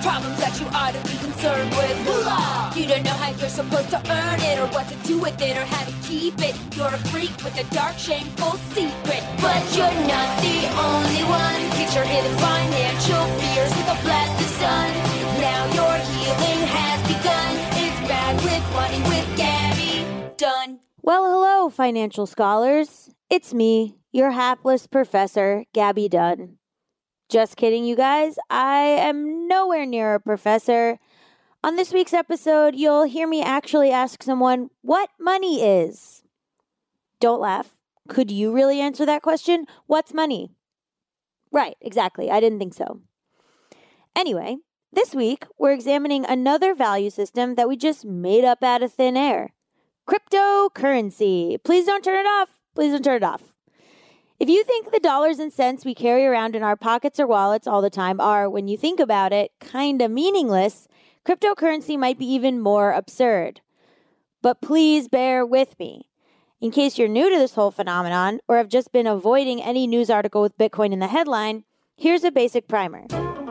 problems that you ought to be concerned with. Moolah! You don't know how you're supposed to earn it, or what to do with it, or how to keep it. You're a freak with a dark, shameful secret. But you're not the only one. Get your hidden financial fears with a blast of sun. Now your healing has begun. It's Bad with Money with Gabby Dunn. Well, hello, financial scholars. It's me, your hapless professor, Gabby Dunn. Just kidding, you guys. I am nowhere near a professor. On this week's episode, you'll hear me actually ask someone what money is. Don't laugh. Could you really answer that question? What's money? Right, exactly. I didn't think so. Anyway, this week, we're examining another value system that we just made up out of thin air. Cryptocurrency. Please don't turn it off. Please don't turn it off. If you think the dollars and cents we carry around in our pockets or wallets all the time are, when you think about it, kind of meaningless, cryptocurrency might be even more absurd. But please bear with me. In case you're new to this whole phenomenon or have just been avoiding any news article with Bitcoin in the headline, here's a basic primer.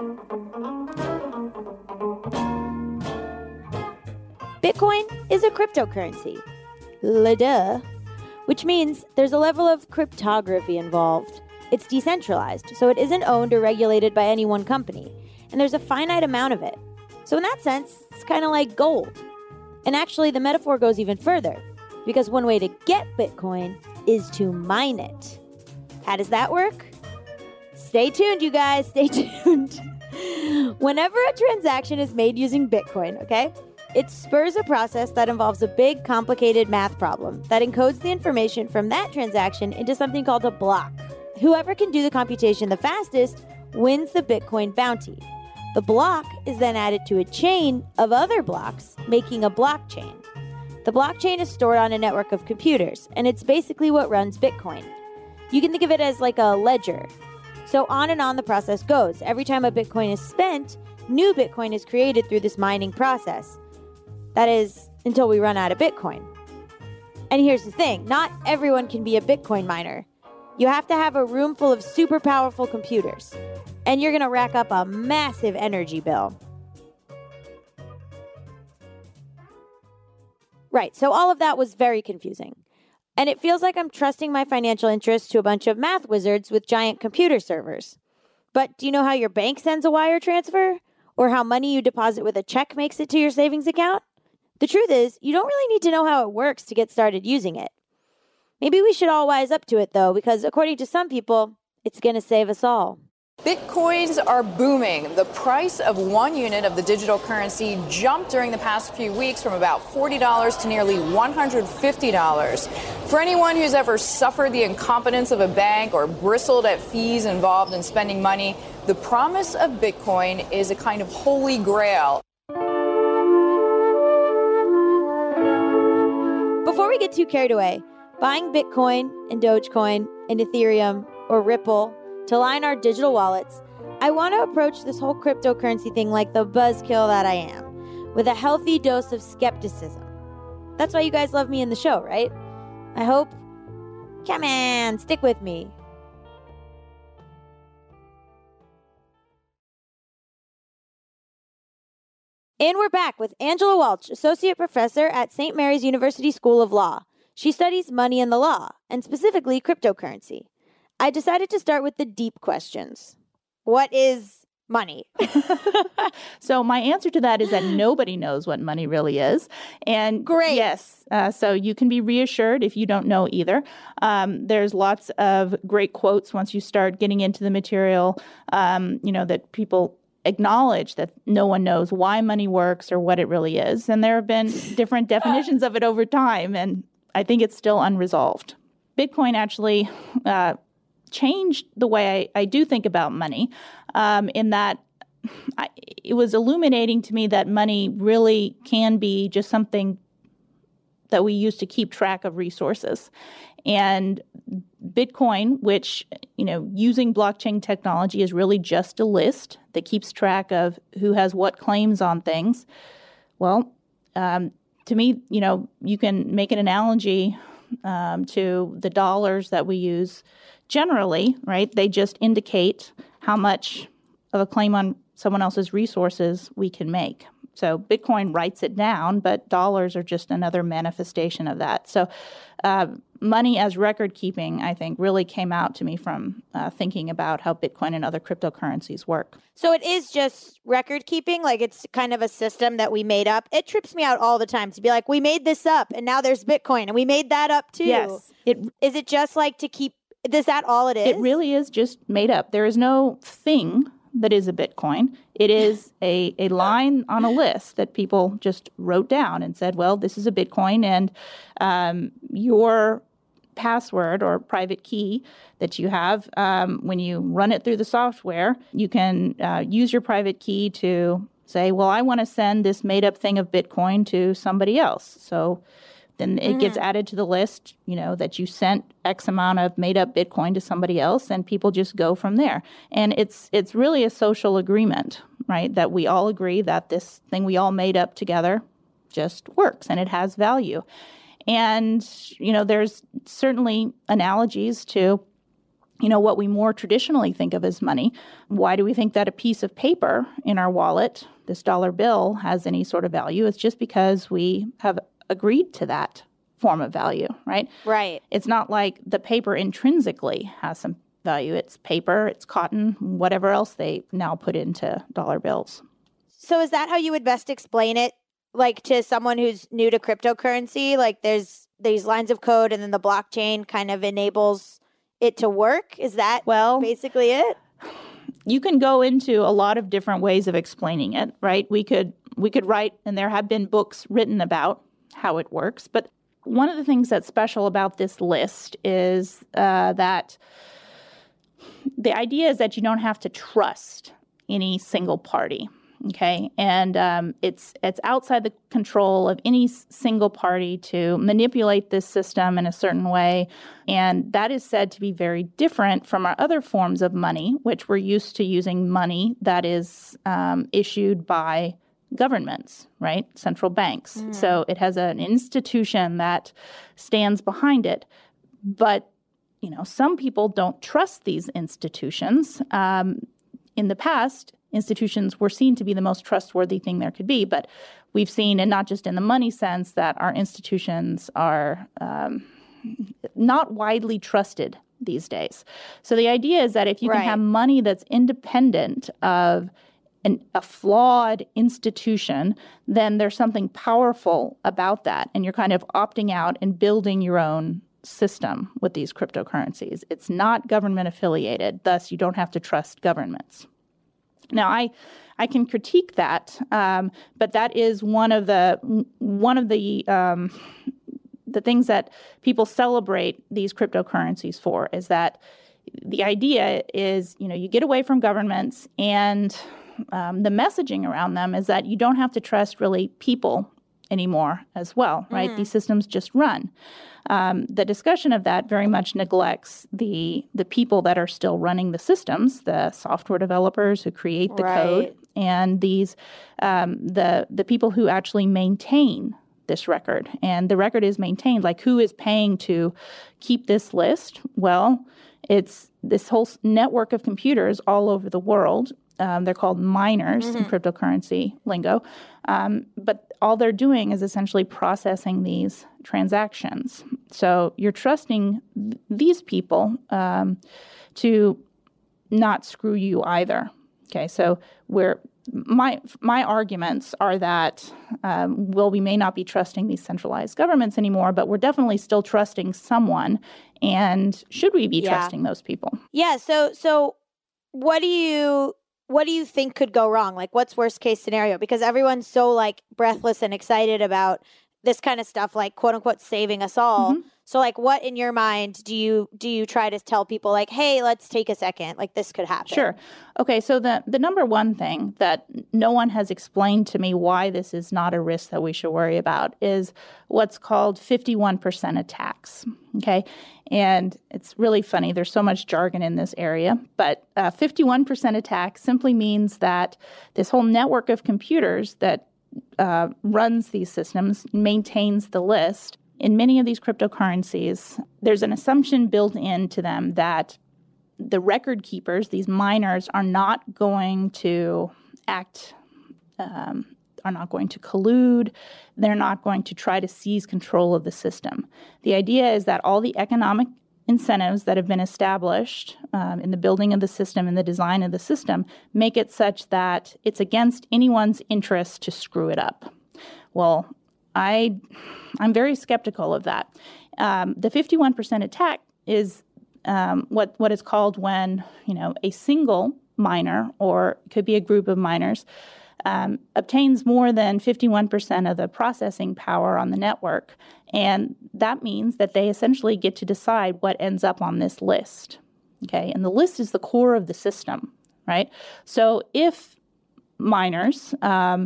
Bitcoin is a cryptocurrency. Duh. Which means there's a level of cryptography involved. It's decentralized, so it isn't owned or regulated by any one company, and there's a finite amount of it. So in that sense, it's kind of like gold. And actually, the metaphor goes even further, because one way to get Bitcoin is to mine it. How does that work? Stay tuned, you guys, stay tuned. Whenever a transaction is made using Bitcoin, okay, it spurs a process that involves a big, complicated math problem that encodes the information from that transaction into something called a block. Whoever can do the computation the fastest wins the Bitcoin bounty. The block is then added to a chain of other blocks, making a blockchain. The blockchain is stored on a network of computers, and it's basically what runs Bitcoin. You can think of it as like a ledger. So on and on the process goes. Every time a Bitcoin is spent, new Bitcoin is created through this mining process. That is, until we run out of Bitcoin. And here's the thing, not everyone can be a Bitcoin miner. You have to have a room full of super powerful computers. And you're going to rack up a massive energy bill. Right, so all of that was very confusing. And it feels like I'm trusting my financial interests to a bunch of math wizards with giant computer servers. But do you know how your bank sends a wire transfer? Or how money you deposit with a check makes it to your savings account? The truth is, you don't really need to know how it works to get started using it. Maybe we should all wise up to it, though, because according to some people, it's going to save us all. Bitcoins are booming. The price of one unit of the digital currency jumped during the past few weeks from about $40 to nearly $150. For anyone who's ever suffered the incompetence of a bank or bristled at fees involved in spending money, the promise of Bitcoin is a kind of holy grail. Before we get too carried away, buying Bitcoin and Dogecoin and Ethereum or Ripple to line our digital wallets, I want to approach this whole cryptocurrency thing like the buzzkill that I am, with a healthy dose of skepticism. That's why you guys love me in the show, right? I hope. Come on, stick with me. And we're back with Angela Walsh, Associate Professor at St. Mary's University School of Law. She studies money and the law, and specifically cryptocurrency. I decided to start with the deep questions. What is money? So my answer to that is that nobody knows what money really is. And great. Yes, so you can be reassured if you don't know either. There's lots of great quotes once you start getting into the material, that people acknowledge that no one knows why money works or what it really is. And there have been different definitions of it over time, and I think it's still unresolved. Bitcoin actually changed the way I do think about money, in that it was illuminating to me that money really can be just something that we use to keep track of resources. And Bitcoin, which, using blockchain technology is really just a list that keeps track of who has what claims on things. Well, to me, you can make an analogy to the dollars that we use generally, right? They just indicate how much a claim on someone else's resources we can make. So Bitcoin writes it down, but dollars are just another manifestation of that. So money as record keeping, I think, really came out to me from thinking about how Bitcoin and other cryptocurrencies work. So it is just record keeping, like it's kind of a system that we made up. It trips me out all the time to be like, we made this up and now there's Bitcoin and we made that up too. Yes. Is it just like to keep, is that all it is? It really is just made up. There is no thing that is a Bitcoin. It is a line on a list that people just wrote down and said, well, this is a Bitcoin, and your password or private key that you have, when you run it through the software, you can use your private key to say, well, I want to send this made-up thing of Bitcoin to somebody else. So then it gets added to the list, that you sent X amount of made-up Bitcoin to somebody else, and people just go from there. And it's really a social agreement, right, that we all agree that this thing we all made up together just works, and it has value. And, there's certainly analogies to, what we more traditionally think of as money. Why do we think that a piece of paper in our wallet, this dollar bill, has any sort of value? It's just because we have agreed to that form of value, right? Right. It's not like the paper intrinsically has some value. It's paper, it's cotton, whatever else they now put into dollar bills. So is that how you would best explain it, like to someone who's new to cryptocurrency? Like there's these lines of code and then the blockchain kind of enables it to work? Is that basically it? You can go into a lot of different ways of explaining it, right? We could write, and there have been books written about how it works. But one of the things that's special about this list is that the idea is that you don't have to trust any single party, okay? And it's outside the control of any single party to manipulate this system in a certain way. And that is said to be very different from our other forms of money, which we're used to using money that is issued by governments, right? Central banks. So it has an institution that stands behind it. But, some people don't trust these institutions. In the past, institutions were seen to be the most trustworthy thing there could be. But we've seen, and not just in the money sense, that our institutions are not widely trusted these days. So the idea is that if you can have money that's independent of a flawed institution, then there's something powerful about that. And you're kind of opting out and building your own system with these cryptocurrencies. It's not government affiliated, thus you don't have to trust governments. Now, I can critique that, but that is one of the things that people celebrate these cryptocurrencies for, is that the idea is, you get away from governments, and the messaging around them is that you don't have to trust really people anymore as well, right? These systems just run. The discussion of that very much neglects the people that are still running the systems, the software developers who create the code, and these the people who actually maintain this record. And the record is maintained. Like, who is paying to keep this list? Well, it's this whole network of computers all over the world. They're called miners in cryptocurrency lingo. But all they're doing is essentially processing these transactions. So you're trusting these people to not screw you either. Okay, so my arguments are that, we may not be trusting these centralized governments anymore, but we're definitely still trusting someone. And should we be trusting those people? Yeah. So what do you think could go wrong? Like, what's worst case scenario? Because everyone's so breathless and excited about this kind of stuff, like quote unquote saving us all. So what in your mind do you try to tell people, hey, let's take a second, this could happen? Sure. Okay. So the number one thing that no one has explained to me why this is not a risk that we should worry about is what's called 51% attacks. Okay. And it's really funny. There's so much jargon in this area, but 51% attack simply means that this whole network of computers that runs these systems, maintains the list. In many of these cryptocurrencies, there's an assumption built into them that the record keepers, these miners, are not going to act, are not going to collude. They're not going to try to seize control of the system. The idea is that all the economic incentives that have been established in the building of the system and the design of the system make it such that it's against anyone's interest to screw it up. Well, I'm very skeptical of that. The 51% attack is what is called when, a single miner, or it could be a group of miners, obtains more than 51% of the processing power on the network. And that means that they essentially get to decide what ends up on this list. Okay, and the list is the core of the system, right? So if miners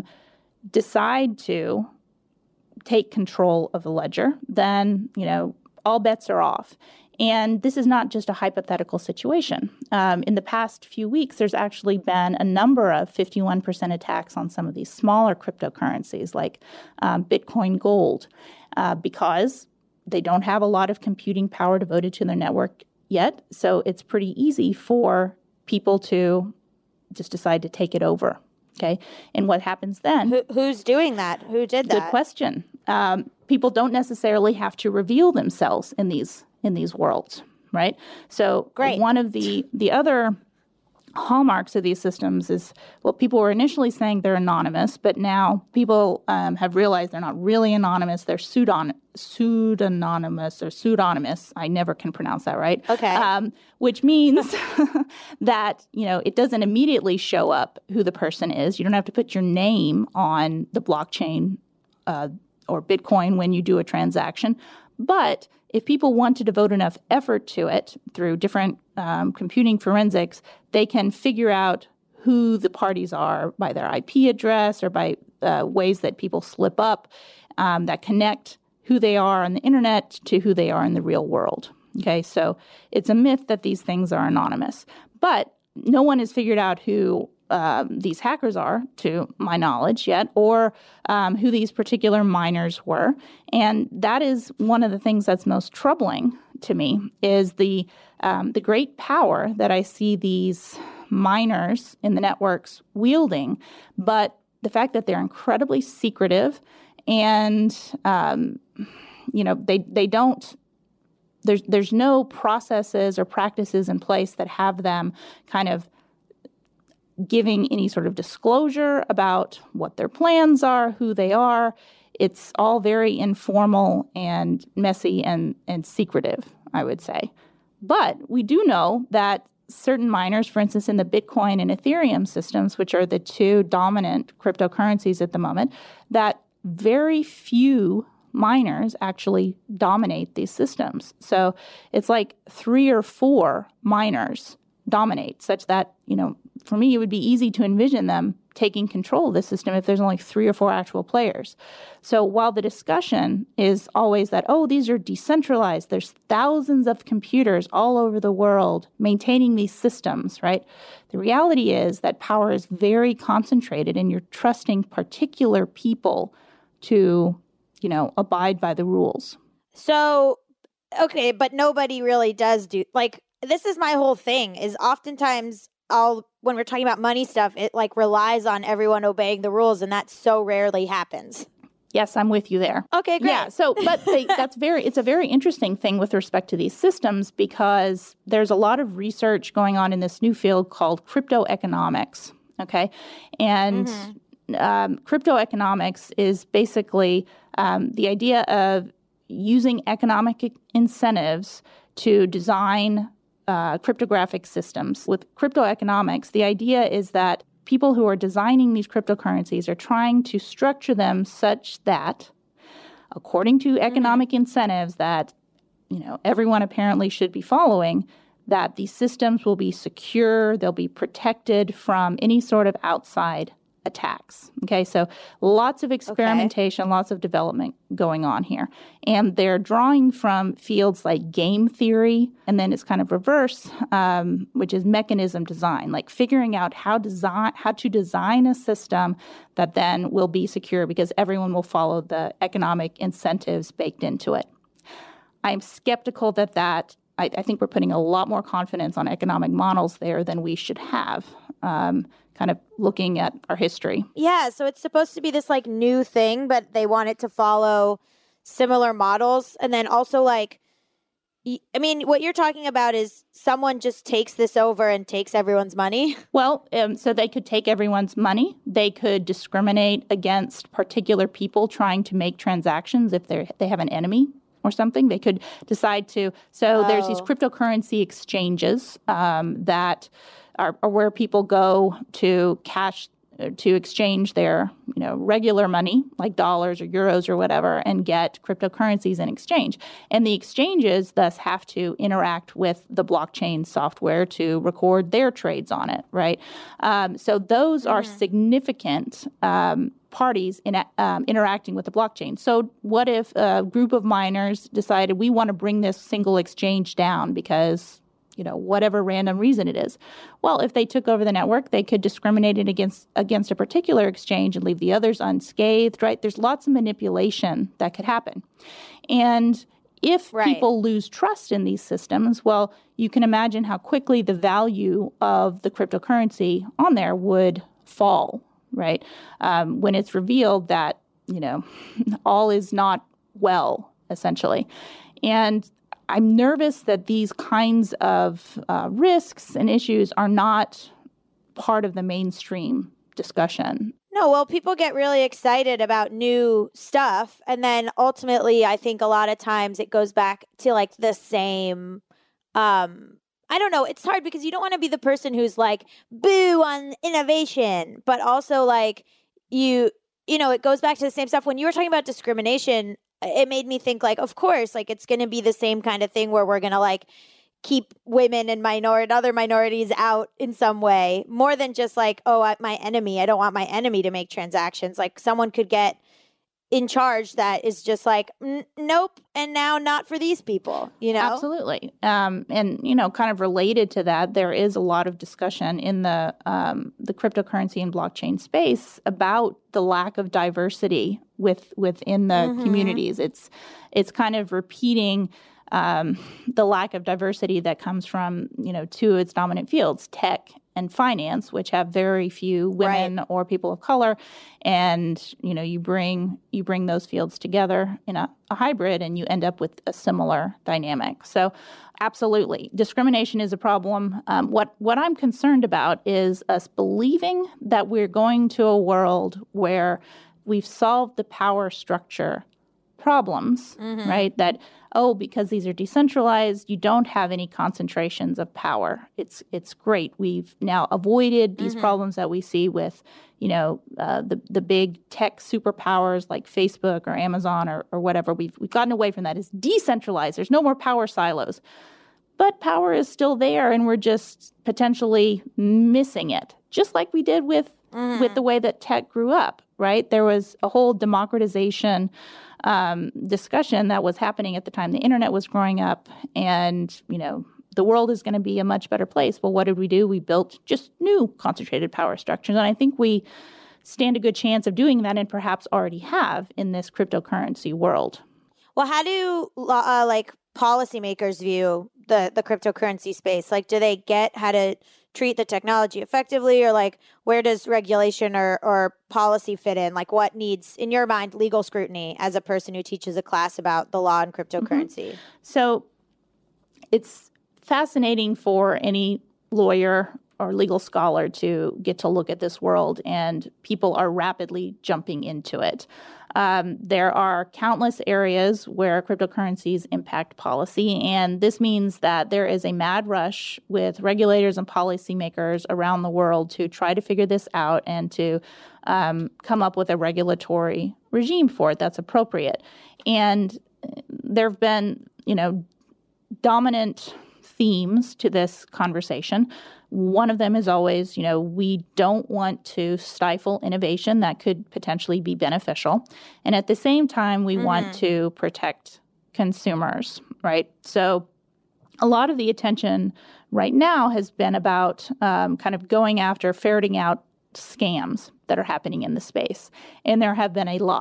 decide to take control of the ledger, then, all bets are off. And this is not just a hypothetical situation. In the past few weeks, there's actually been a number of 51% attacks on some of these smaller cryptocurrencies like Bitcoin Gold, because they don't have a lot of computing power devoted to their network yet. So it's pretty easy for people to just decide to take it over. Okay. And what happens then? Who's doing that? Who did that? Good question. People don't necessarily have to reveal themselves in these worlds, right? So Great. One of the other hallmarks of these systems is, well, people were initially saying they're anonymous, but now people have realized they're not really anonymous. They're pseudonymous or pseudonymous. I never can pronounce that right. Okay. Which means that, it doesn't immediately show up who the person is. You don't have to put your name on the blockchain or Bitcoin when you do a transaction. But if people want to devote enough effort to it through different computing forensics, they can figure out who the parties are by their IP address or by ways that people slip up that connect who they are on the internet to who they are in the real world. Okay, so it's a myth that these things are anonymous. But no one has figured out who these hackers are, to my knowledge yet, or who these particular miners were. And that is one of the things that's most troubling to me, is the great power that I see these miners in the networks wielding, but the fact that they're incredibly secretive and, they don't, there's no processes or practices in place that have them kind of giving any sort of disclosure about what their plans are, who they are. It's all very informal and messy and secretive, I would say. But we do know that certain miners, for instance, in the Bitcoin and Ethereum systems, which are the two dominant cryptocurrencies at the moment, that very few miners actually dominate these systems. So it's like 3 or 4 miners dominate, such that, for me, it would be easy to envision them taking control of the system if there's only 3 or 4 actual players. So while the discussion is always that, these are decentralized, there's thousands of computers all over the world maintaining these systems, right? The reality is that power is very concentrated, and you're trusting particular people to, abide by the rules. So, okay, but nobody really does this is my whole thing, is oftentimes when we're talking about money stuff, it relies on everyone obeying the rules, and that so rarely happens. Yes, I'm with you there. Okay, great. Yeah, so but it's a very interesting thing with respect to these systems, because there's a lot of research going on in this new field called crypto economics. Okay, and crypto economics is basically the idea of using economic incentives to design cryptographic systems. With crypto economics, the idea is that people who are designing these cryptocurrencies are trying to structure them such that, according to economic incentives that everyone apparently should be following, that these systems will be secure, they'll be protected from any sort of outside attacks. Okay, so lots of experimentation, lots of development going on here. And they're drawing from fields like game theory, and then it's kind of reverse, which is mechanism design, like figuring out how to design a system that then will be secure because everyone will follow the economic incentives baked into it. I'm skeptical that I think we're putting a lot more confidence on economic models there than we should have, kind of looking at our history. Yeah, so it's supposed to be this like new thing, but they want it to follow similar models. And then also like, I mean, what you're talking about is someone just takes this over and takes everyone's money. Well, so they could take everyone's money. They could discriminate against particular people trying to make transactions if they have an enemy or something. They could decide to. So there's these cryptocurrency exchanges that are where people go to exchange their, regular money like dollars or euros or whatever and get cryptocurrencies in exchange. And the exchanges thus have to interact with the blockchain software to record their trades on it, right? So those are significant parties in interacting with the blockchain. So what if a group of miners decided we want to bring this single exchange down because whatever random reason it is? Well, if they took over the network, they could discriminate it against a particular exchange and leave the others unscathed, right? There's lots of manipulation that could happen. And if people lose trust in these systems, well, you can imagine how quickly the value of the cryptocurrency on there would fall, right? When it's revealed that, all is not well, essentially. And I'm nervous that these kinds of risks and issues are not part of the mainstream discussion. No, well, people get really excited about new stuff. And then ultimately, I think a lot of times it goes back to like the same, I don't know. It's hard because you don't want to be the person who's like, boo on innovation. But also like it goes back to the same stuff. When you were talking about discrimination, it made me think like, of course, like it's going to be the same kind of thing where we're going to like keep women and other minorities out in some way, more than just like, my enemy. I don't want my enemy to make transactions. Like someone could get in charge that is just like, nope, and now not for these people, Absolutely. And, kind of related to that, there is a lot of discussion in the cryptocurrency and blockchain space about the lack of diversity within the communities. It's kind of repeating the lack of diversity that comes from, two of its dominant fields, tech and finance, which have very few women or people of color. And, you bring those fields together in a hybrid and you end up with a similar dynamic. So absolutely, discrimination is a problem. What I'm concerned about is us believing that we're going to a world where we've solved the power structure problems, right? That, because these are decentralized, you don't have any concentrations of power. It's great. We've now avoided these problems that we see with, the big tech superpowers like Facebook or Amazon or whatever. We've gotten away from that. It's decentralized. There's no more power silos. But power is still there, and we're just potentially missing it, just like we did with the way that tech grew up, right? There was a whole democratization discussion that was happening at the time the internet was growing up, and, the world is going to be a much better place. Well, what did we do? We built just new concentrated power structures, and I think we stand a good chance of doing that and perhaps already have in this cryptocurrency world. Well, how do policymakers view the cryptocurrency space? Like, do they get how to treat the technology effectively, or like where does regulation or policy fit in? Like what needs, in your mind, legal scrutiny as a person who teaches a class about the law and cryptocurrency? So it's fascinating for any lawyer or legal scholar to get to look at this world, and people are rapidly jumping into it. There are countless areas where cryptocurrencies impact policy, and this means that there is a mad rush with regulators and policymakers around the world to try to figure this out and to come up with a regulatory regime for it that's appropriate. And there have been, dominant themes to this conversation. One of them is always, we don't want to stifle innovation that could potentially be beneficial. And at the same time, we want to protect consumers, right? So a lot of the attention right now has been about kind of going after, ferreting out scams that are happening in the space. And there have been a lot.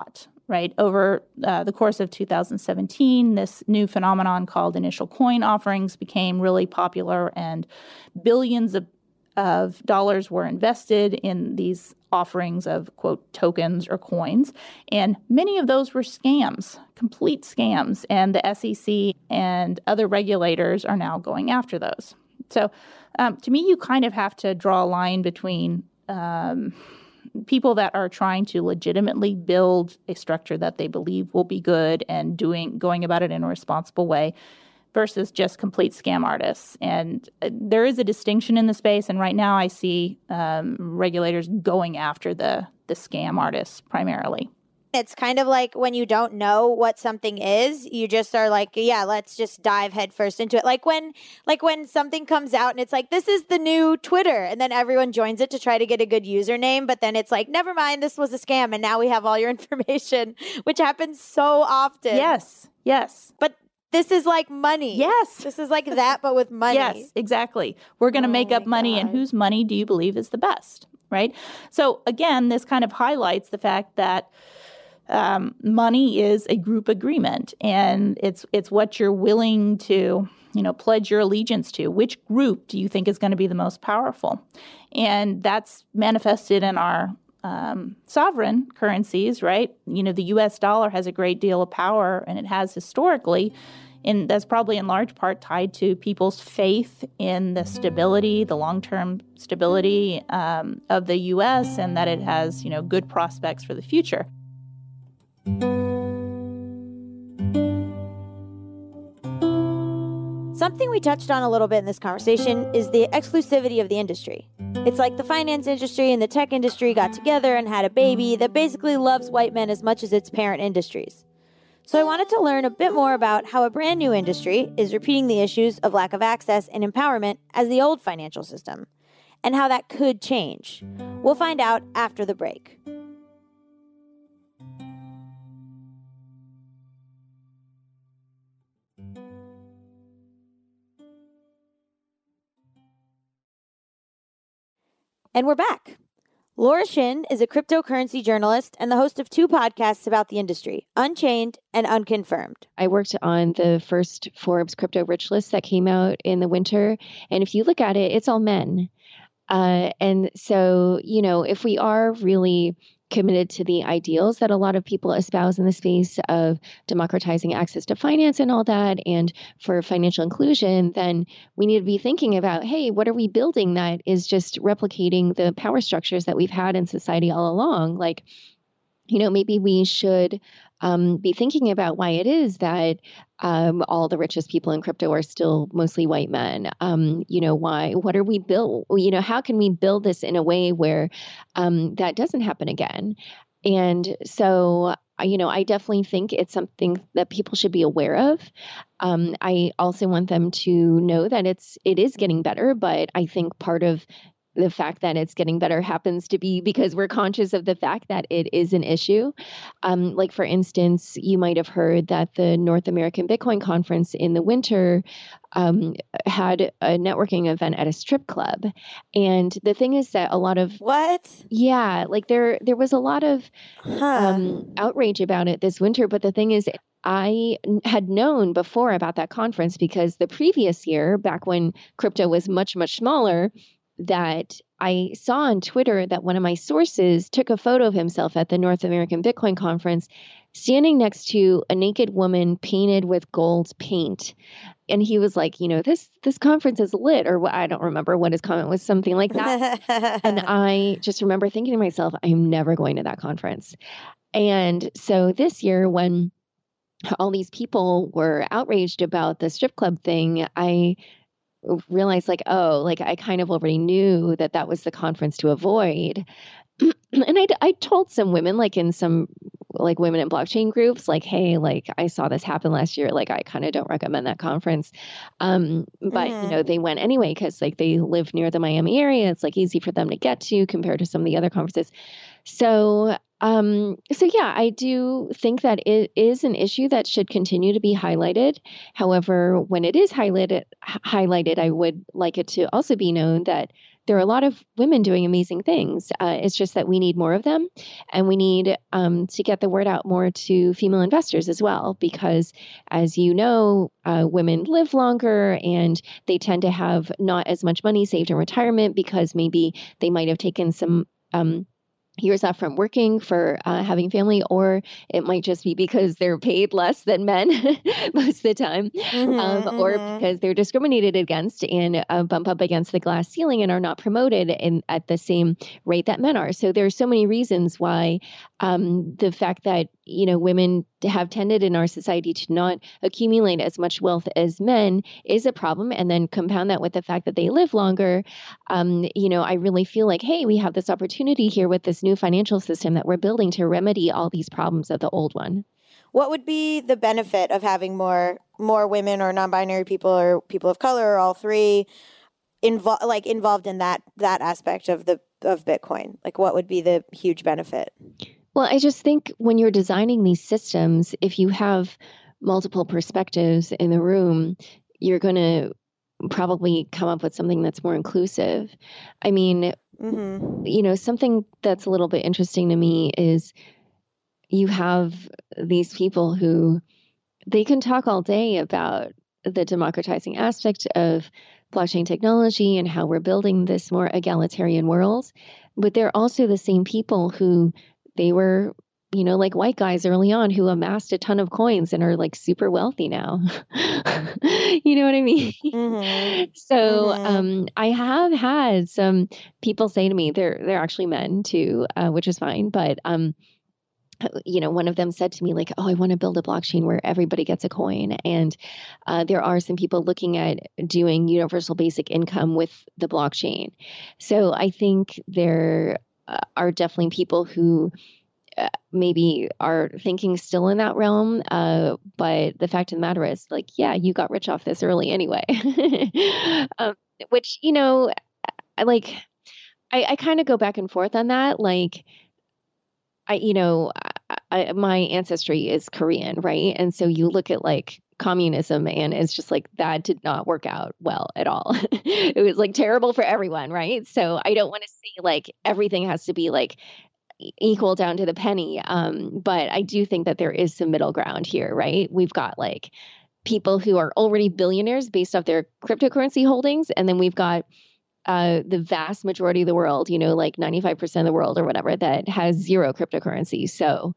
right? Over the course of 2017, this new phenomenon called initial coin offerings became really popular, and billions of dollars were invested in these offerings of, quote, tokens or coins. And many of those were scams, complete scams. And the SEC and other regulators are now going after those. So to me, you kind of have to draw a line between people that are trying to legitimately build a structure that they believe will be good and going about it in a responsible way versus just complete scam artists. And there is a distinction in the space. And right now I see regulators going after the scam artists primarily. It's kind of like when you don't know what something is, you just are like, yeah, let's just dive headfirst into it. Like when something comes out and it's like, this is the new Twitter, and then everyone joins it to try to get a good username, but then it's like, never mind, this was a scam, and now we have all your information, which happens so often. Yes. But this is like money. Yes. This is like that, but with money. Yes, exactly. We're going to make up money, God. And whose money do you believe is the best, right? So again, this kind of highlights the fact that money is a group agreement, and it's what you're willing to, pledge your allegiance to. Which group do you think is going to be the most powerful? And that's manifested in our sovereign currencies, right? The U.S. dollar has a great deal of power, and it has historically, and that's probably in large part tied to people's faith in the stability, the long-term stability of the U.S., and that it has, good prospects for the future. Something we touched on a little bit in this conversation is the exclusivity of the industry. It's like the finance industry and the tech industry got together and had a baby that basically loves white men as much as its parent industries. So I wanted to learn a bit more about how a brand new industry is repeating the issues of lack of access and empowerment as the old financial system, and how that could change. We'll find out after the break. And we're back. Laura Shin is a cryptocurrency journalist and the host of 2 podcasts about the industry, Unchained and Unconfirmed. I worked on the first Forbes crypto rich list that came out in the winter. And if you look at it, it's all men. And so, if we are really committed to the ideals that a lot of people espouse in the space of democratizing access to finance and all that, and for financial inclusion, then we need to be thinking about, hey, what are we building that is just replicating the power structures that we've had in society all along? Like, maybe we should be thinking about why it is that all the richest people in crypto are still mostly white men. What are we built? How can we build this in a way where that doesn't happen again? And so, I definitely think it's something that people should be aware of. I also want them to know that it is getting better, but I think part of the fact that it's getting better happens to be because we're conscious of the fact that it is an issue. Like, for instance, you might have heard that the North American Bitcoin Conference in the winter had a networking event at a strip club. And the thing is that a lot of... What? Yeah, like there was a lot of outrage about it this winter. But the thing is, I had known before about that conference because the previous year, back when crypto was much, much smaller, that I saw on Twitter that one of my sources took a photo of himself at the North American Bitcoin Conference standing next to a naked woman painted with gold paint. And he was like, this conference is lit, or I don't remember what his comment was, something like that. And I just remember thinking to myself, I am never going to that conference. And so this year, when all these people were outraged about the strip club thing, I realized I kind of already knew that was the conference to avoid. And I told some women, like in some women in blockchain groups, like, hey, I saw this happen last year. I kind of don't recommend that conference. But, they went anyway because they live near the Miami area. It's easy for them to get to compared to some of the other conferences. So yeah, I do think that it is an issue that should continue to be highlighted. However, when it is highlighted, I would like it to also be known that there are a lot of women doing amazing things. It's just that we need more of them, and we need to get the word out more to female investors as well, because as you know, women live longer and they tend to have not as much money saved in retirement because maybe they might have taken some years off from working for having family, or it might just be because they're paid less than men most of the time, or because they're discriminated against and bump up against the glass ceiling and are not promoted at the same rate that men are. So there's so many reasons why the fact that, women have tended in our society to not accumulate as much wealth as men is a problem. And then compound that with the fact that they live longer. I really feel like, hey, we have this opportunity here with this new financial system that we're building to remedy all these problems of the old one. What would be the benefit of having more women or non-binary people or people of color or all three involved in that aspect of Bitcoin? Like, what would be the huge benefit? Well, I just think when you're designing these systems, if you have multiple perspectives in the room, you're going to probably come up with something that's more inclusive. I mean, something that's a little bit interesting to me is you have these people who they can talk all day about the democratizing aspect of blockchain technology and how we're building this more egalitarian world, but they're also the same people who they were, like white guys early on who amassed a ton of coins and are like super wealthy now. You know what I mean? So I have had some people say to me, they're actually men too, which is fine. But, one of them said to me like, oh, I want to build a blockchain where everybody gets a coin. And there are some people looking at doing universal basic income with the blockchain. So I think there are definitely people who maybe are thinking still in that realm. But the fact of the matter is, like, yeah, you got rich off this early anyway. Which, I kind of go back and forth on that. Like, my ancestry is Korean, right? And so you look at like communism and it's just like that did not work out well at all. It was like terrible for everyone, right? So I don't want to say like everything has to be like equal down to the penny. But I do think that there is some middle ground here, right? We've got like people who are already billionaires based off their cryptocurrency holdings. And then we've got the vast majority of the world, like 95% of the world or whatever, that has zero cryptocurrency. So,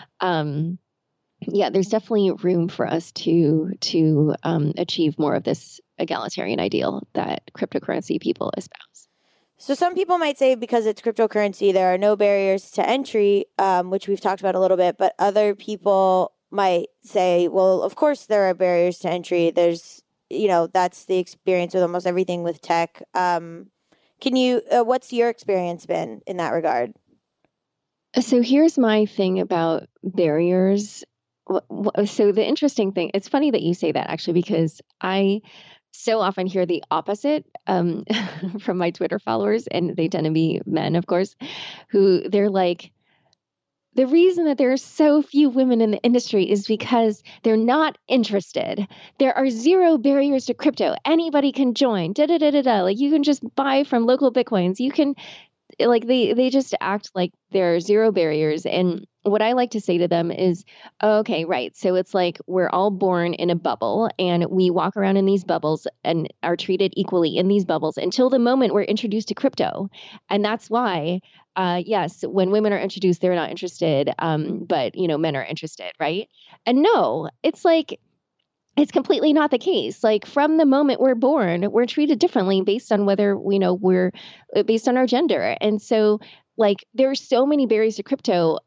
yeah, there's definitely room for us to achieve more of this egalitarian ideal that cryptocurrency people espouse. So some people might say because it's cryptocurrency, there are no barriers to entry, which we've talked about a little bit, but other people might say, well, of course there are barriers to entry. There's, that's the experience with almost everything with tech. What's your experience been in that regard? So here's my thing about barriers. So the interesting thing, it's funny that you say that actually, because I so often hear the opposite from my Twitter followers, and they tend to be men, of course, who they're like, the reason that there are so few women in the industry is because they're not interested. There are zero barriers to crypto. Anybody can join. Like you can just buy from local Bitcoins. You can, like they just act like there are zero barriers. And what I like to say to them is, okay, right. So it's like we're all born in a bubble and we walk around in these bubbles and are treated equally in these bubbles until the moment we're introduced to crypto. And that's why, yes, when women are introduced, they're not interested. But, men are interested, right? And no, it's like, it's completely not the case. Like from the moment we're born, we're treated differently based on whether, we're based on our gender. And so like there's so many barriers to crypto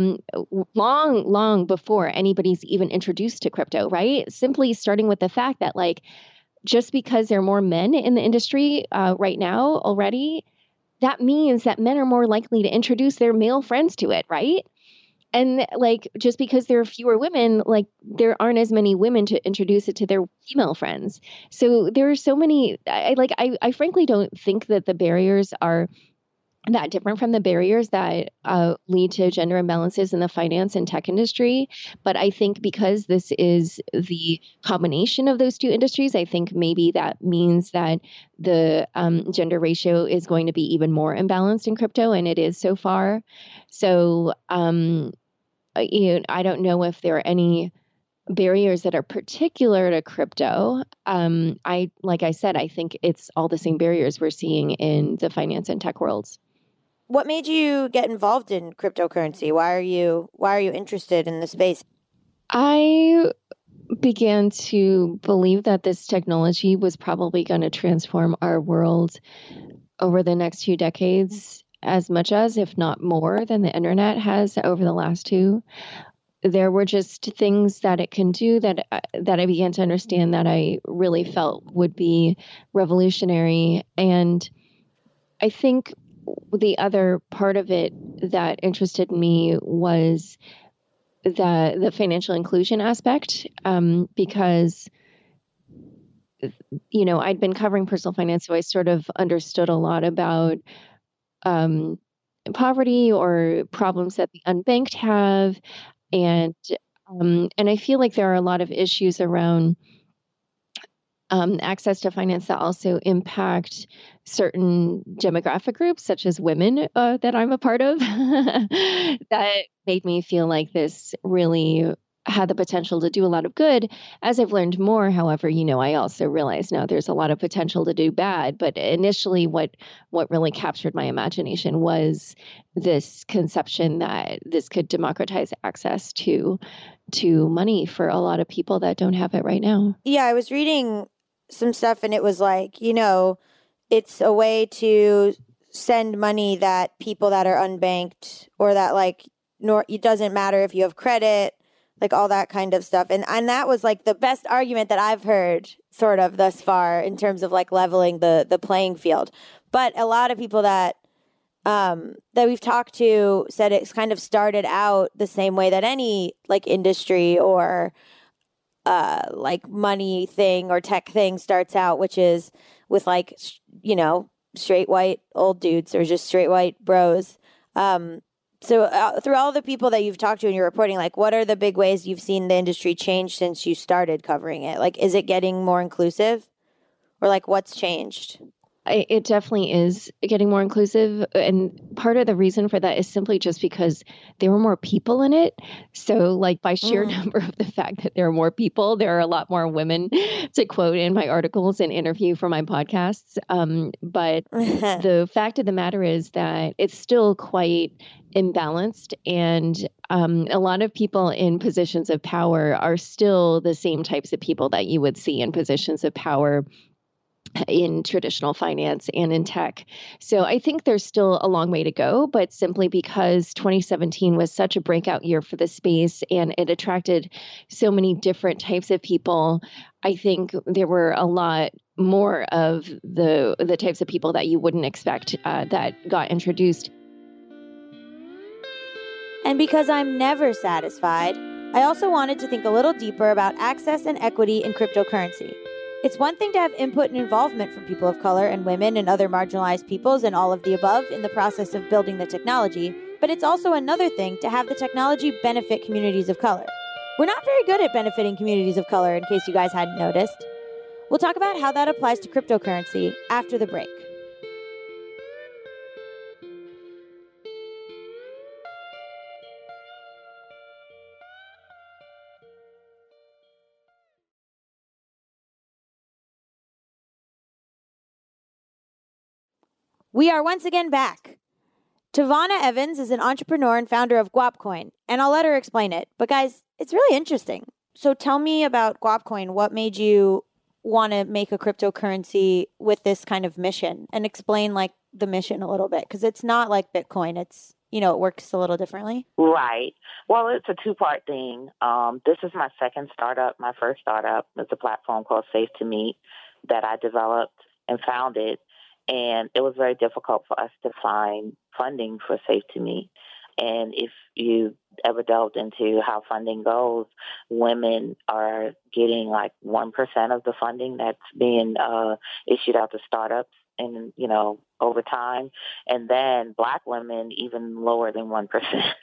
long before anybody's even introduced to crypto, right? Simply starting with the fact that like just because there are more men in the industry right now already, that means that men are more likely to introduce their male friends to it, right? And like just because there are fewer women, like there aren't as many women to introduce it to their female friends. So there are so many. I frankly don't think that the barriers are that different from the barriers that lead to gender imbalances in the finance and tech industry. But I think because this is the combination of those two industries, I think maybe that means that the gender ratio is going to be even more imbalanced in crypto, and it is so far. So I don't know if there are any barriers that are particular to crypto. Like I said, I think it's all the same barriers we're seeing in the finance and tech worlds. What made you get involved in cryptocurrency? Why are you interested in the space? I began to believe that this technology was probably going to transform our world over the next few decades as much as, if not more, than the internet has over the last two. There were just things that it can do that I began to understand that I really felt would be revolutionary. And I think the other part of it that interested me was the financial inclusion aspect, because I'd been covering personal finance, so I sort of understood a lot about poverty or problems that the unbanked have, and I feel like there are a lot of issues around access to finance that also impact certain demographic groups, such as women, that I'm a part of, that made me feel like this really had the potential to do a lot of good. As I've learned more, however, I also realize now there's a lot of potential to do bad. But initially, what really captured my imagination was this conception that this could democratize access to money for a lot of people that don't have it right now. Yeah, I was reading some stuff and it was like, it's a way to send money that people that are unbanked or that it doesn't matter if you have credit, like all that kind of stuff. And that was like the best argument that I've heard sort of thus far in terms of like leveling the playing field. But a lot of people that we've talked to said it's kind of started out the same way that any like industry or like money thing or tech thing starts out, which is with like, straight white old dudes or just straight white bros. So through all the people that you've talked to in your reporting, like what are the big ways you've seen the industry change since you started covering it? Like, is it getting more inclusive or like what's changed? It definitely is getting more inclusive. And part of the reason for that is simply just because there were more people in it. So like by sheer number of the fact that there are more people, there are a lot more women to quote in my articles and interview for my podcasts. But the fact of the matter is that it's still quite imbalanced. And a lot of people in positions of power are still the same types of people that you would see in positions of power in traditional finance and in tech. So I think there's still a long way to go, but simply because 2017 was such a breakout year for the space and it attracted so many different types of people, I think there were a lot more of the types of people that you wouldn't expect that got introduced. And because I'm never satisfied, I also wanted to think a little deeper about access and equity in cryptocurrency. It's one thing to have input and involvement from people of color and women and other marginalized peoples and all of the above in the process of building the technology, but it's also another thing to have the technology benefit communities of color. We're not very good at benefiting communities of color, in case you guys hadn't noticed. We'll talk about how that applies to cryptocurrency after the break. We are once again back. Tavana Evans is an entrepreneur and founder of Guapcoin, and I'll let her explain it. But guys, it's really interesting. So tell me about Guapcoin. What made you want to make a cryptocurrency with this kind of mission? And explain like the mission a little bit, because it's not like Bitcoin. It's, it works a little differently. Right. Well, it's a two-part thing. This is my second startup. My first startup was a platform called Safe to Meet that I developed and founded. And it was very difficult for us to find funding for Safe to Meet. And if you ever delved into how funding goes, women are getting like 1% of the funding that's being issued out to startups. And, over time. And then Black women, even lower than 1%.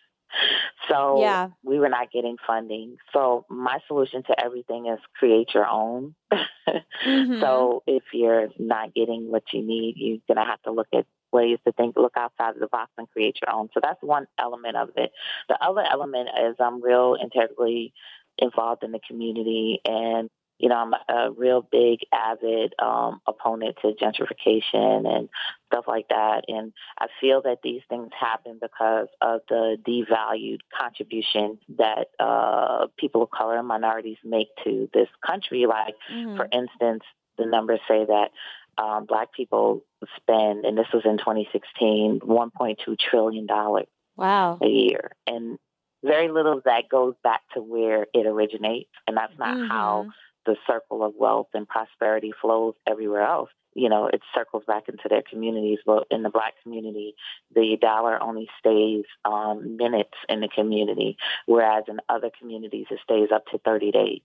So Yeah. we were not getting funding. So my solution to everything is create your own. Mhm. So if you're not getting what you need, you're going to have to look at ways to look outside of the box and create your own. So that's one element of it. The other element is I'm real integrally involved in the community, and I'm a real big, avid opponent to gentrification and stuff like that. And I feel that these things happen because of the devalued contribution that people of color and minorities make to this country. Like, for instance, the numbers say that Black people spend, and this was in 2016, $1.2 trillion Wow. a year. And very little of that goes back to where it originates. And that's not how the circle of wealth and prosperity flows everywhere else. It circles back into their communities. But in the Black community, the dollar only stays minutes in the community, whereas in other communities, it stays up to 30 days.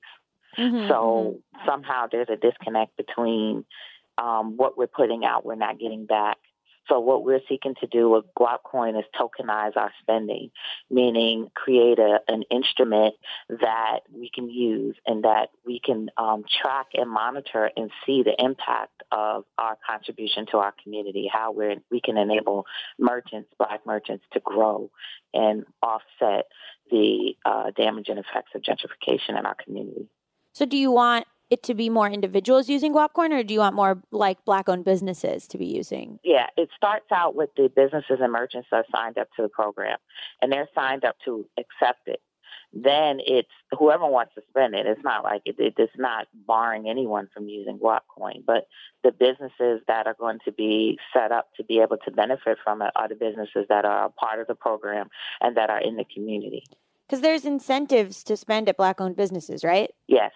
So somehow there's a disconnect between what we're putting out, we're not getting back. So what we're seeking to do with Guapcoin is tokenize our spending, meaning create an instrument that we can use and that we can track and monitor and see the impact of our contribution to our community, how we can enable merchants, Black merchants, to grow and offset the damaging effects of gentrification in our community. So do you want it to be more individuals using Guapcoin, or do you want more like Black-owned businesses to be using? Yeah, it starts out with the businesses and merchants that are signed up to the program, and they're signed up to accept it. Then it's whoever wants to spend it. It's not like it's not barring anyone from using Guapcoin, but the businesses that are going to be set up to be able to benefit from it are the businesses that are a part of the program and that are in the community. Because there's incentives to spend at Black-owned businesses, right? Yes.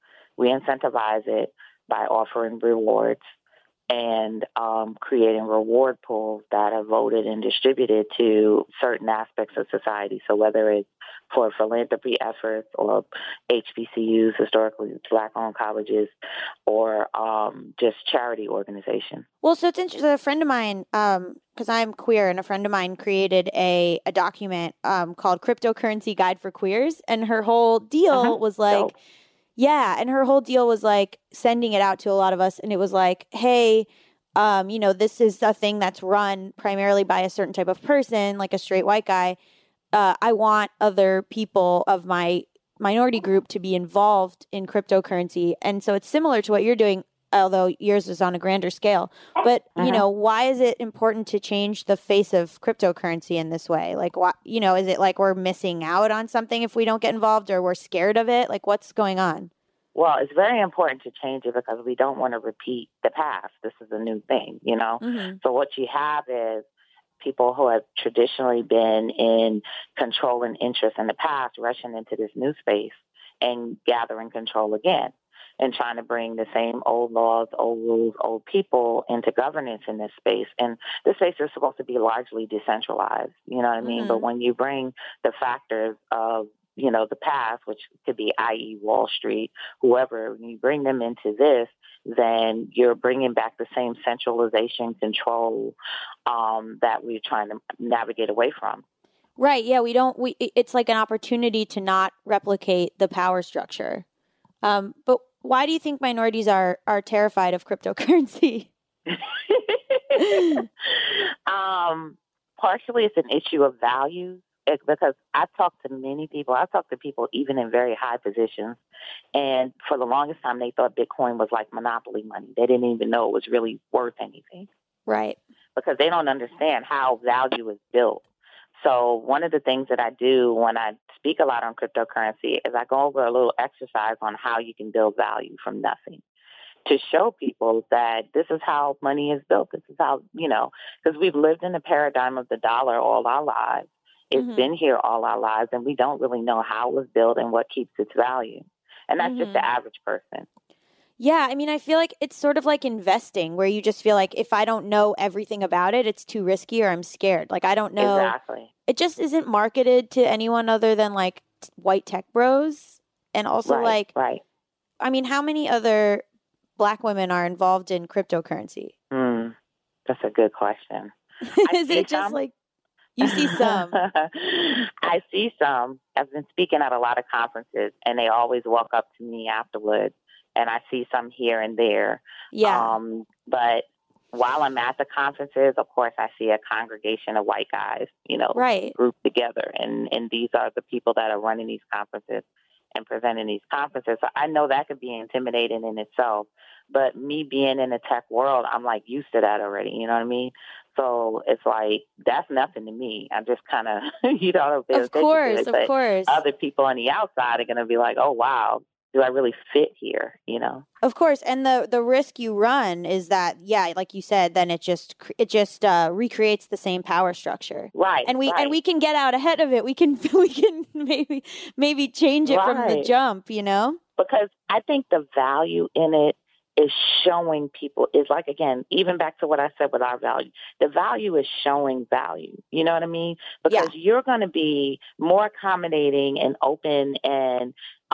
We incentivize it by offering rewards and creating reward pools that are voted and distributed to certain aspects of society. So whether it's for philanthropy efforts or HBCUs, historically Black-owned colleges, or just charity organizations. Well, so it's interesting. A friend of mine, because I'm queer, and a friend of mine created a document called Cryptocurrency Guide for Queers, and her whole deal was like... Dope. Yeah, and her whole deal was like sending it out to a lot of us, and it was like, hey, this is a thing that's run primarily by a certain type of person, like a straight white guy. I want other people of my minority group to be involved in cryptocurrency. And so it's similar to what you're doing, although yours is on a grander scale. But, why is it important to change the face of cryptocurrency in this way? Like, why, is it like we're missing out on something if we don't get involved, or we're scared of it? Like, what's going on? Well, it's very important to change it because we don't want to repeat the past. This is a new thing, So what you have is people who have traditionally been in control and interest in the past rushing into this new space and gathering control again and trying to bring the same old laws, old rules, old people into governance in this space. And this space is supposed to be largely decentralized, you know what I mean? But when you bring the factors of the past, which could be, i.e., Wall Street, whoever, when you bring them into this, then you're bringing back the same centralization control that we're trying to navigate away from. Right. Yeah. It's like an opportunity to not replicate the power structure. But why do you think minorities are terrified of cryptocurrency? Partially it's an issue of values. Because I've talked to many people. I've talked to people even in very high positions. And for the longest time, they thought Bitcoin was like monopoly money. They didn't even know it was really worth anything. Right. Because they don't understand how value is built. So one of the things that I do when I speak a lot on cryptocurrency is I go over a little exercise on how you can build value from nothing, to show people that this is how money is built. This is how, because we've lived in the paradigm of the dollar all our lives. It's been here all our lives, and we don't really know how it was built and what keeps its value. And that's just the average person. Yeah, I mean, I feel like it's sort of like investing, where you just feel like if I don't know everything about it, it's too risky or I'm scared. Like, I don't know. Exactly. It just isn't marketed to anyone other than like white tech bros. And also Right. I mean, how many other Black women are involved in cryptocurrency? That's a good question. Is it just like you see some? I see some. I've been speaking at a lot of conferences, and they always walk up to me afterwards, and I see some here and there. Yeah. But while I'm at the conferences, of course, I see a congregation of white guys, Right. grouped together, and these are the people that are running these conferences and presenting these conferences. So I know that could be intimidating in itself. But me being in the tech world, I'm like used to that already. You know what I mean? So it's like, that's nothing to me. I'm just kind of, Of course, but of course. other people on the outside are going to be like, oh, wow, do I really fit here? Of course. And the risk you run is that, yeah, like you said, then it just recreates the same power structure. Right. And we can get out ahead of it. We can maybe change it from the jump, Because I think the value in it is showing people, is like, again, even back to what I said with our value, the value is showing value. You know what I mean? Because you're going to be more accommodating and open and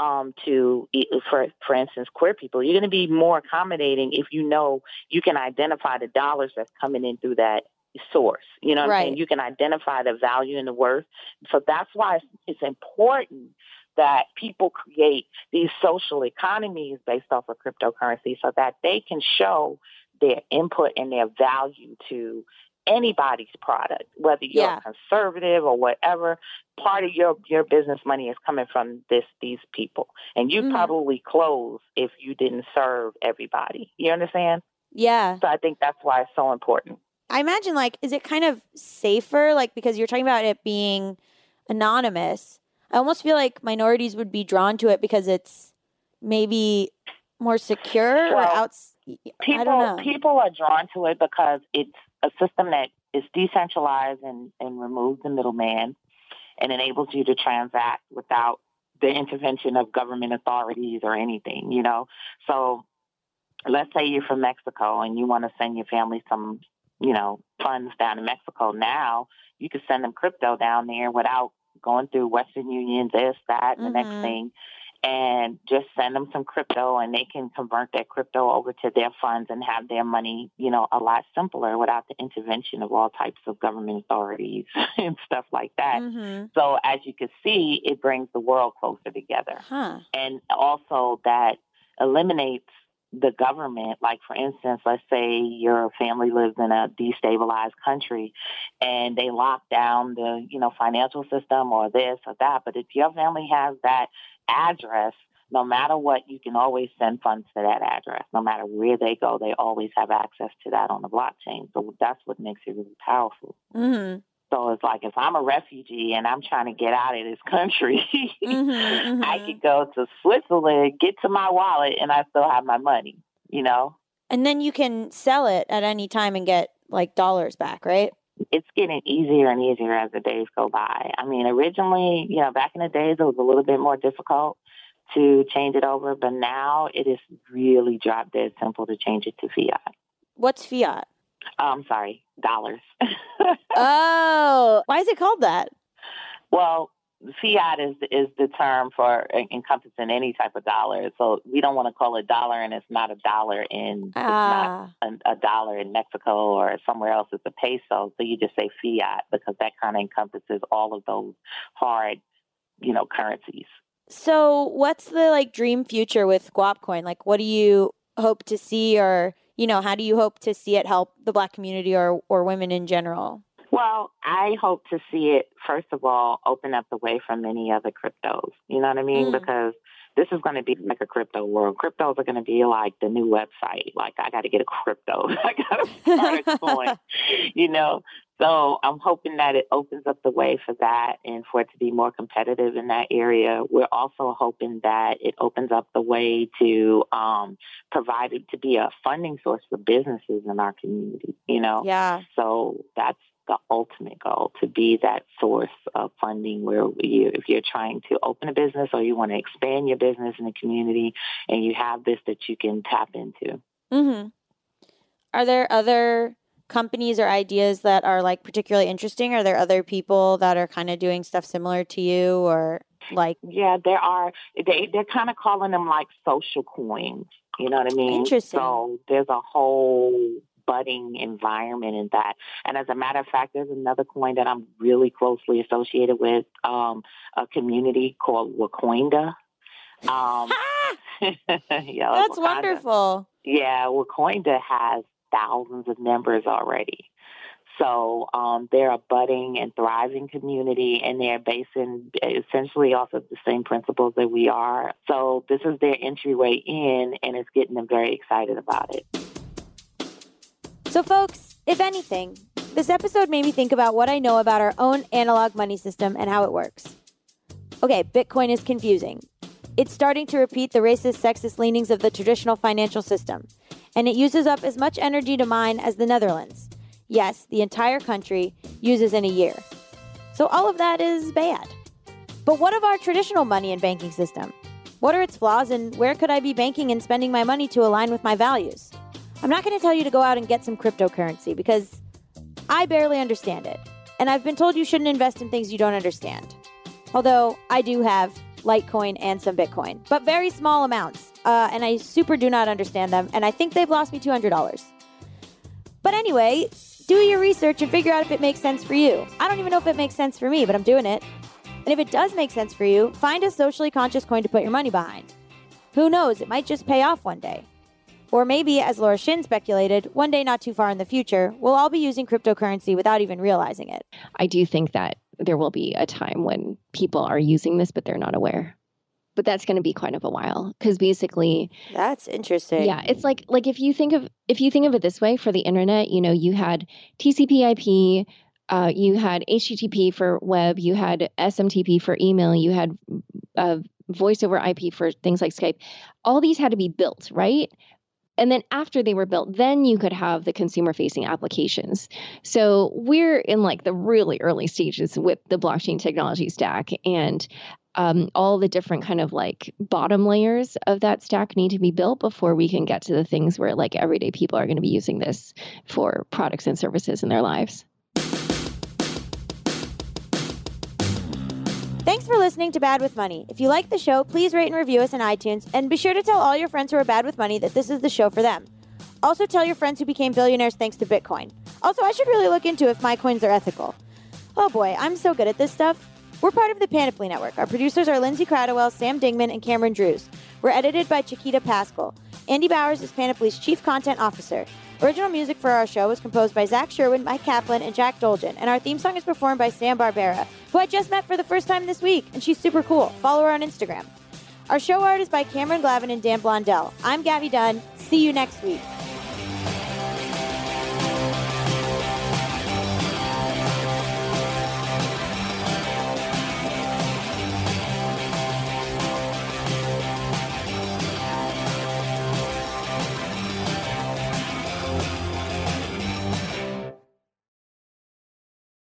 for instance, queer people, you're going to be more accommodating if you know you can identify the dollars that's coming in through that source. You know what I'm saying? You can identify the value and the worth. So that's why it's important that people create these social economies based off of cryptocurrency so that they can show their input and their value to anybody's product, whether you're a conservative or whatever. Part of your business money is coming from these people. And you probably close if you didn't serve everybody. You understand? Yeah. So I think that's why it's so important. I imagine, is it kind of safer, because you're talking about it being anonymous? I almost feel like minorities would be drawn to it because it's maybe more secure I don't know. People are drawn to it because it's a system that is decentralized and removes the middleman and enables you to transact without the intervention of government authorities or anything, So let's say you're from Mexico and you want to send your family some, funds down in Mexico. Now you can send them crypto down there without going through Western Union, this, that, and the next thing, and just send them some crypto and they can convert that crypto over to their funds and have their money, a lot simpler without the intervention of all types of government authorities and stuff like that. So as you can see, it brings the world closer together. And also that eliminates the government. Like, for instance, let's say your family lives in a destabilized country and they lock down the, financial system or this or that. But if your family has that address, no matter what, you can always send funds to that address. No matter where they go, they always have access to that on the blockchain. So that's what makes it really powerful. So it's like, if I'm a refugee and I'm trying to get out of this country, I could go to Switzerland, get to my wallet, and I still have my money, And then you can sell it at any time and get dollars back, right? It's getting easier and easier as the days go by. I mean, originally, back in the days, it was a little bit more difficult to change it over, but now it is really drop dead simple to change it to fiat. What's fiat? I'm sorry, dollars. Oh, why is it called that? Well, fiat is the term for encompassing any type of dollar. So we don't want to call it dollar, and it's not a dollar it's not a dollar in Mexico or somewhere else. It's a peso. So you just say fiat because that kind of encompasses all of those hard, currencies. So what's the dream future with Guapcoin? What do you hope to see, or how do you hope to see it help the Black community or women in general? Well, I hope to see it, first of all, open up the way for many other cryptos. You know what I mean? Because this is going to be like a crypto world. Cryptos are going to be like the new website. Like, I got to get a crypto. I got to start a coin, So I'm hoping that it opens up the way for that and for it to be more competitive in that area. We're also hoping that it opens up the way to provide it to be a funding source for businesses in our community, Yeah. So that's the ultimate goal, to be that source of funding where if you're trying to open a business or you want to expand your business in the community and you have this that you can tap into. Are there other companies or ideas that are particularly interesting? Are there other people that are kind of doing stuff similar to you or Yeah, there are. They're kind of calling them social coins. You know what I mean? Interesting. So there's a whole budding environment in that. And as a matter of fact, there's another coin that I'm really closely associated with, a community called Wacoinda. That's Wakanda. wonderful. Yeah, Wacoinda has thousands of members already. So they're a budding and thriving community, and they're based in essentially off of the same principles that we are. So this is their entryway in, and it's getting them very excited about it. So, folks, if anything, this episode made me think about what I know about our own analog money system and how it works. Okay, Bitcoin is confusing. It's starting to repeat the racist, sexist leanings of the traditional financial system, and it uses up as much energy to mine as the Netherlands. Yes, the entire country uses in a year. So all of that is bad. But what of our traditional money and banking system? What are its flaws, and where could I be banking and spending my money to align with my values? I'm not going to tell you to go out and get some cryptocurrency because I barely understand it. And I've been told you shouldn't invest in things you don't understand. Although I do have Litecoin and some Bitcoin, but very small amounts. And I super do not understand them. And I think they've lost me $200. But anyway, do your research and figure out if it makes sense for you. I don't even know if it makes sense for me, but I'm doing it. And if it does make sense for you, find a socially conscious coin to put your money behind. Who knows, it might just pay off one day. Or maybe, as Laura Shin speculated, one day not too far in the future, we'll all be using cryptocurrency without even realizing it. I do think that there will be a time when people are using this, but they're not aware. But that's going to be quite of a while, because basically, that's interesting. Yeah, it's like if you think of it this way, for the internet, you had TCP/IP, you had HTTP for web, you had SMTP for email, you had voice over IP for things like Skype. All these had to be built, right? And then after they were built, then you could have the consumer-facing applications. So we're in the really early stages with the blockchain technology stack, and all the different kind of bottom layers of that stack need to be built before we can get to the things where everyday people are going to be using this for products and services in their lives. Thanks for listening to Bad with Money. If you like the show, please rate and review us on iTunes, and be sure to tell all your friends who are bad with money that this is the show for them. Also tell your friends who became billionaires thanks to Bitcoin. Also, I should really look into if my coins are ethical. Oh boy, I'm so good at this stuff. We're part of the Panoply Network. Our producers are Lindsay Cradwell, Sam Dingman, and Cameron Drews. We're edited by Chiquita Pascal. Andy Bowers is Panoply's Chief Content Officer. Original music for our show was composed by Zach Sherwin, Mike Kaplan, and Jack Dolgen, and our theme song is performed by Sam Barbera, who I just met for the first time this week, and she's super cool. Follow her on Instagram. Our show art is by Cameron Glavin and Dan Blondell. I'm Gabby Dunn. See you next week.